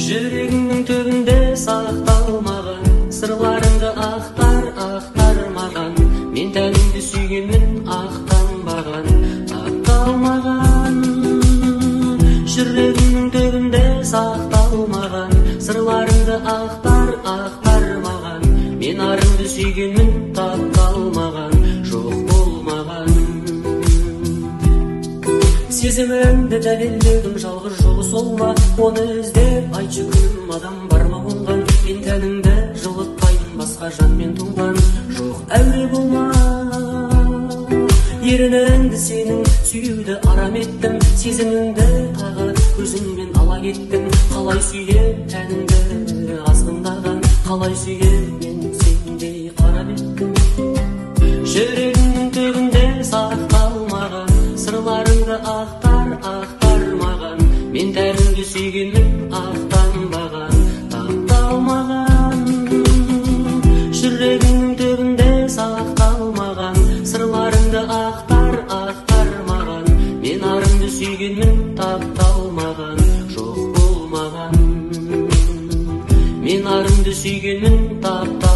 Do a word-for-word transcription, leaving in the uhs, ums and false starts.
Жүрегіңнің түбінде сақталмаған сырларыңды ақтар, ақтар маған. Мен тәніңді сүйгенмін, ақтанбаған, ақталмаған. Жүрегіңнің түбінде сақталмаған сырларыңды ақтар, ақтар маған. Мен арыңды сүйгенмін, тапталмаған, жоқ болмаған. Сезімімді дәлелдеудің жалғыз жолы сол ма? Оны іздеп айтшы күнім, адам бар ма оңған? Мен тәніңді жылытпаймын, басқа жанмен туған, жоқ әуре болма. Ерініңді сенің сүюді арам еттім, сезіміңді тағы өзіңмен ала кеттім. Қалай сүйем тәніңді азғындаған, қалай сүйем мен сендей қарап еттім. Жүрегіңнің түбінде сақталмаған сырларыңды ақтар, ақтар маған. Мен тәніңді сүйгенмін, ақтанбаған, тапталмаған. Жүрегіңнің түбінде сақталмаған сырларыңды ақтар, ақтар маған. Мен арыңды сүйгенмін, тапталмаған, жоқ болмаған. Мен арыңды сүйгенмін, тапталмаған.